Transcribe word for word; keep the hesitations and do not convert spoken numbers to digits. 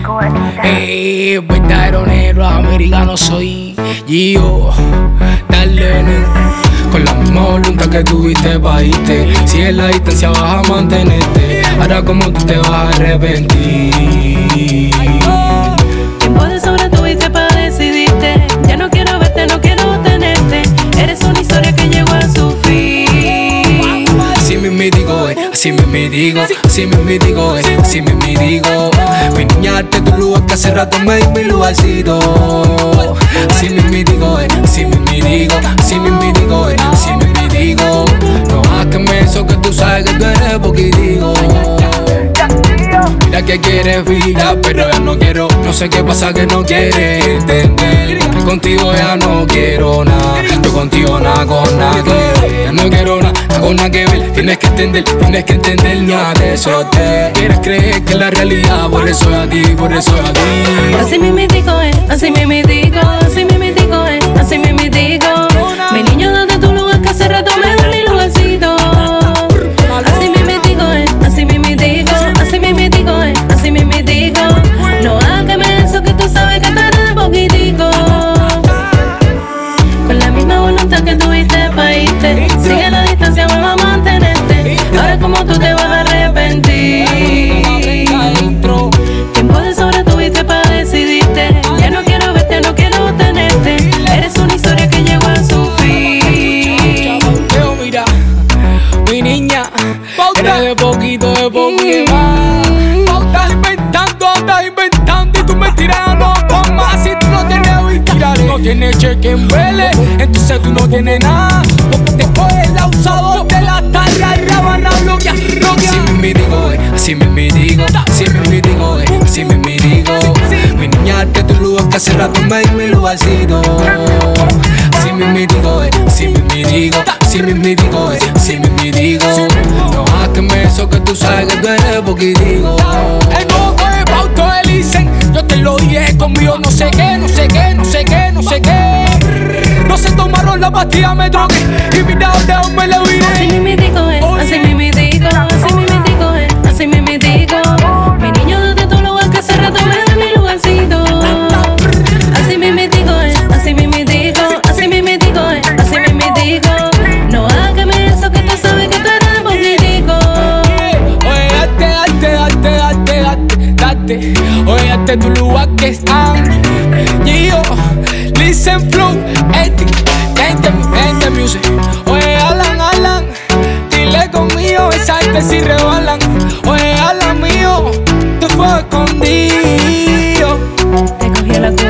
Hey, verdadero negro americano soy yo, dale nene. Con la misma voluntad que tuviste pa' irte, si en la distancia vas a mantenerte, ahora como tú te vas a arrepentir. Tiempo de sobra tuviste pa' decidirte, ya no quiero verte, no quiero tenerte, eres una historia que llegó a su fin. Así me digo, eh, así me digo, así me digo, eh, así me digo. Mi niña, darte tu lugar que hace rato me di mi lugarcito. Así me digo, eh, así me digo, así me digo, eh, así me digo. No hagas que me eso que tú sabes que tú eres poquitico. Mira que quieres vida, pero ya no quiero. No sé qué pasa que no quieres entender. Que contigo ya no quiero nada. Yo contigo nada con nada que ver. Ya no quiero nada, nada con nada que ver. Tienes que entender, tienes que entender nada de eso. Te quieres creer que es la realidad. Por eso a ti, por eso a ti. Así me digo, eh, así me digo, así me digo, eh, así me digo. Mi niño, date tu lugar que hace rato me da mi lugarcito. Así me digo, eh, así me digo, así me digo, eh, así me digo. No hagas eso que tú sabes que tú eres poquitico. Con la misma voluntad que tuviste pa' irte, sigue la distancia, vamos a mantenerte. Ahora como tú te vas a arrepentir. Tiempo de sobra tuviste pa' decidirte, ya no quiero verte, no quiero tenerte, eres una historia que llegó a su fin. Mira, mi niña, eres de poquito, de poquito más. Estás inventando, estás inventando y tú me tiras no más. Si tú no tienes mentira, no tienes cheque en Vélez, entonces tú no tienes nada. Porque después el abusador de la tarde y la van a bloquear. Así me digo, eh, así me digo, así me digo, eh, así me digo. Mi niña, date tu lugar que hace rato me di mi lugarcito. Así me digo, eh, así me digo, así me digo, eh, así me digo. No hagas que me eso que tú sabes que tú eres poquitico. El nuevo de Pauto Elicen, yo te lo dije conmigo, no sé qué, no sé qué, no sé qué, no sé qué. No se tomaron la pastilla, me drogué y mira dónde me la viré. Así me digo, eh, así me digo, así me digo, eh, así me digo. Mi niño, date tu lugar que hace rato me da mi lugarcito. Así me digo, eh, así me digo, así me digo, eh, así me digo. No hagas eso que tú sabes que tú eres poquitico. Oye, date, date, date, date, date. Oye, date tu lugar que están. Gio, listen flow, ethic, gente, gente music. Oye, Alan, Alan, dile conmigo, esa gente si rebalan. Oye, Alan mío, tú fue escondido. Te cogió la